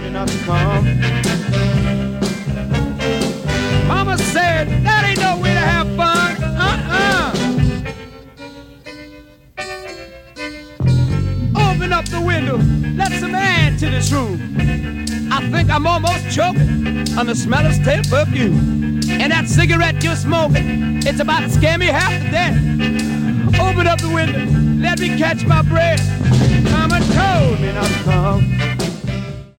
me not to come. Mama said, that ain't no way to have fun. Open up the window, let some air into this room. I think I'm almost choking on the smell of stale perfume. And that cigarette you're smoking, it's about to scare me half to death. Open up the window, let me catch my breath. Mama told me not to come.